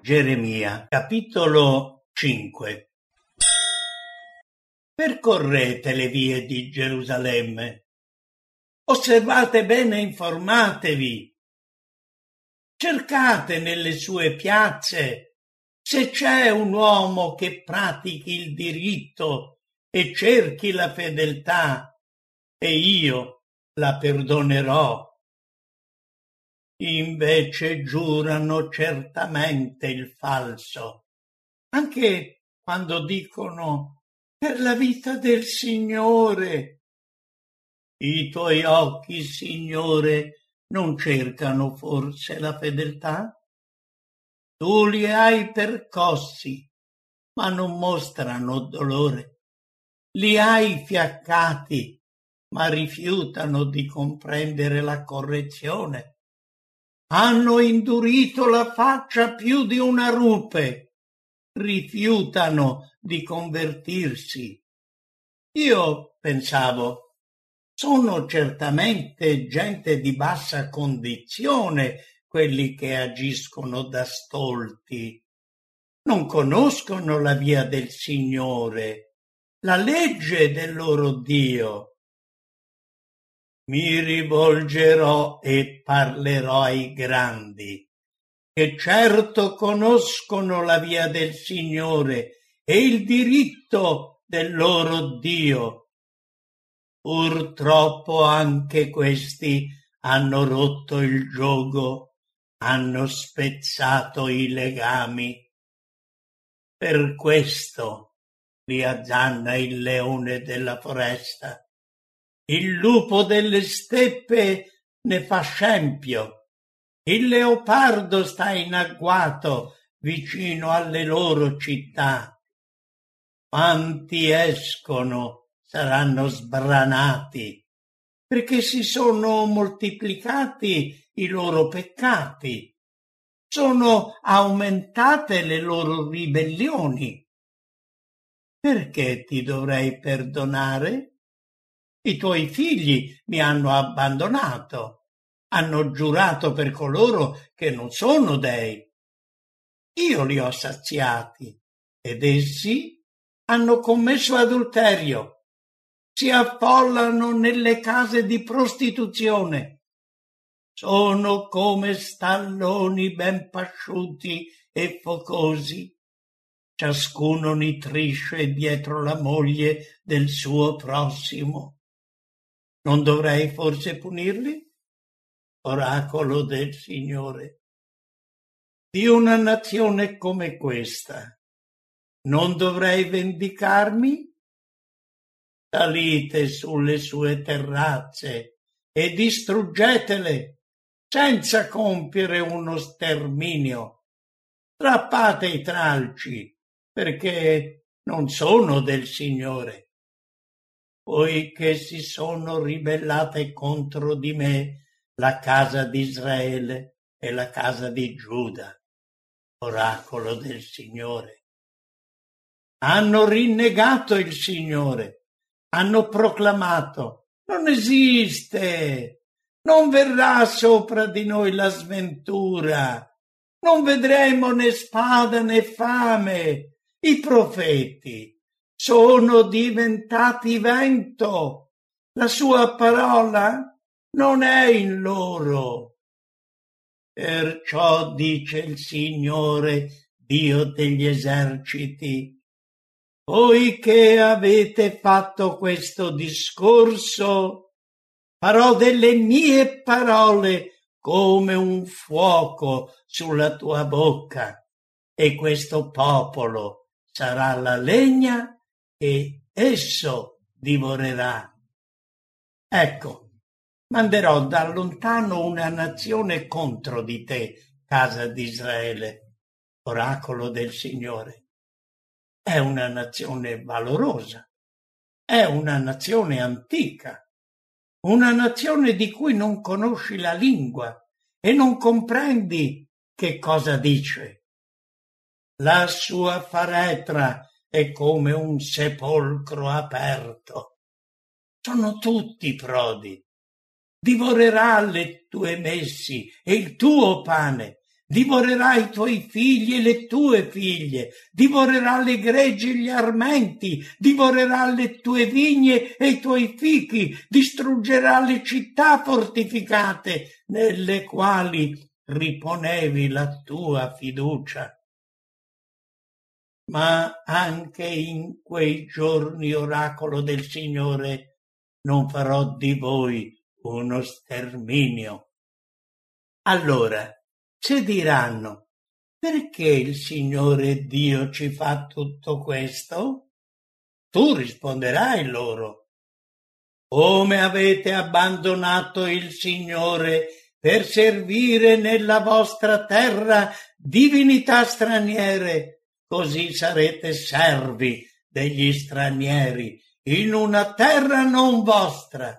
Geremia, capitolo 5. Percorrete le vie di Gerusalemme, osservate bene e informatevi, cercate nelle sue piazze se c'è un uomo che pratichi il diritto e cerchi la fedeltà, e io la perdonerò. Invece giurano certamente il falso, anche quando dicono per la vita del Signore. I tuoi occhi, Signore, non cercano forse la fedeltà? Tu li hai percossi, ma non mostrano dolore. Li hai fiaccati, ma rifiutano di comprendere la correzione. Hanno indurito la faccia più di una rupe, rifiutano di convertirsi. Io pensavo, sono certamente gente di bassa condizione quelli che agiscono da stolti. Non conoscono la via del Signore, la legge del loro Dio. Mi rivolgerò e parlerò ai grandi, che certo conoscono la via del Signore e il diritto del loro Dio. Purtroppo anche questi hanno rotto il giogo, hanno spezzato i legami. Per questo li azzanna il leone della foresta. Il lupo delle steppe ne fa scempio. Il leopardo sta in agguato vicino alle loro città. Quanti escono saranno sbranati, perché si sono moltiplicati i loro peccati. Sono aumentate le loro ribellioni. Perché ti dovrei perdonare? I tuoi figli mi hanno abbandonato, hanno giurato per coloro che non sono dei. Io li ho saziati ed essi hanno commesso adulterio, si affollano nelle case di prostituzione. Sono come stalloni ben pasciuti e focosi. Ciascuno nitrisce dietro la moglie del suo prossimo. Non dovrei forse punirli? Oracolo del Signore. Di una nazione come questa, non dovrei vendicarmi? Salite sulle sue terrazze e distruggetele, senza compiere uno sterminio. Strappate i tralci, perché non sono del Signore. Poiché si sono ribellate contro di me la casa di Israele e la casa di Giuda, oracolo del Signore. Hanno rinnegato il Signore, hanno proclamato: non esiste, non verrà sopra di noi la sventura, non vedremo né spada né fame. I profeti sono diventati vento, la sua parola non è in loro. Perciò dice il Signore, Dio degli eserciti: poiché avete fatto questo discorso, farò delle mie parole come un fuoco sulla tua bocca, e questo popolo sarà la legna e esso divorerà. Ecco, manderò da lontano una nazione contro di te, casa di Israele, oracolo del Signore. È una nazione valorosa, è una nazione antica, una nazione di cui non conosci la lingua e non comprendi che cosa dice. La sua faretra è come un sepolcro aperto. Sono tutti prodi. Divorerà le tue messi e il tuo pane, divorerà i tuoi figli e le tue figlie, divorerà le greggi e gli armenti, divorerà le tue vigne e i tuoi fichi, distruggerà le città fortificate nelle quali riponevi la tua fiducia. Ma anche in quei giorni, oracolo del Signore, non farò di voi uno sterminio. Allora, se diranno, perché il Signore Dio ci fa tutto questo? Tu risponderai loro, come avete abbandonato il Signore per servire nella vostra terra divinità straniere, così sarete servi degli stranieri in una terra non vostra.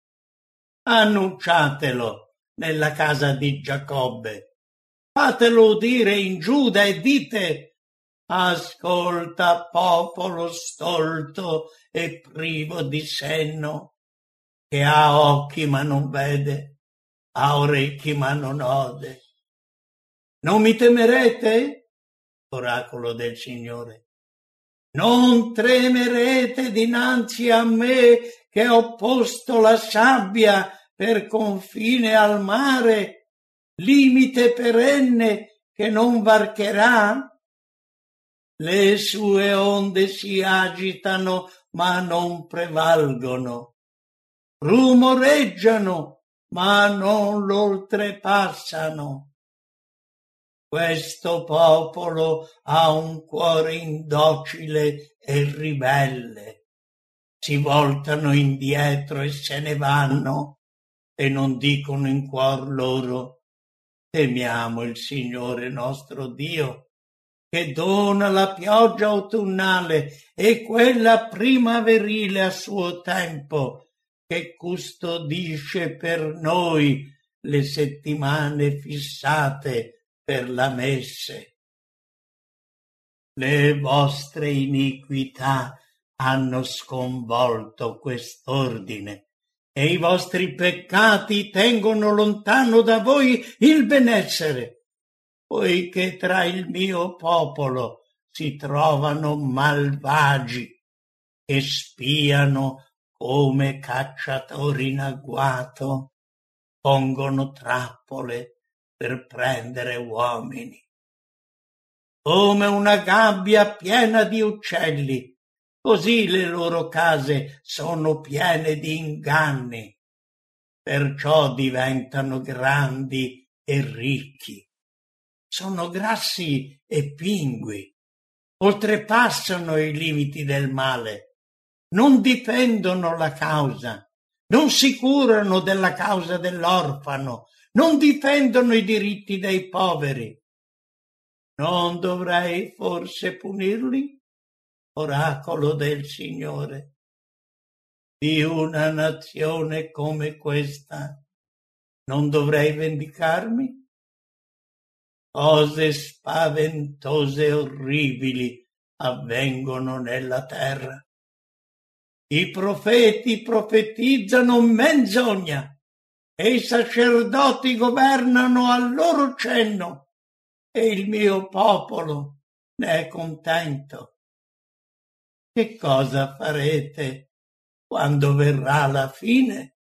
Annunciatelo nella casa di Giacobbe, fatelo udire in Giuda e dite: ascolta, popolo stolto e privo di senno, che ha occhi ma non vede, ha orecchi ma non ode. Non mi temerete, oracolo del Signore? Non tremerete dinanzi a me che ho posto la sabbia per confine al mare, limite perenne che non varcherà? Le sue onde si agitano ma non prevalgono, rumoreggiano ma non l'oltrepassano. Questo popolo ha un cuore indocile e ribelle. Si voltano indietro e se ne vanno e non dicono in cuor loro: temiamo il Signore nostro Dio, che dona la pioggia autunnale e quella primaverile a suo tempo, che custodisce per noi le settimane fissate per la messe. Le vostre iniquità hanno sconvolto quest'ordine e i vostri peccati tengono lontano da voi il benessere, poiché tra il mio popolo si trovano malvagi che spiano come cacciatori in agguato, pongono trappole per prendere uomini. Come una gabbia piena di uccelli, così le loro case sono piene di inganni, perciò diventano grandi e ricchi. Sono grassi e pingui, oltrepassano i limiti del male, non difendono la causa, non si curano della causa dell'orfano, non difendono i diritti dei poveri. Non dovrei forse punirli, oracolo del Signore? Di una nazione come questa non dovrei vendicarmi? Cose spaventose e orribili avvengono nella terra. I profeti profetizzano menzogna e i sacerdoti governano al loro cenno e il mio popolo ne è contento. Che cosa farete quando verrà la fine?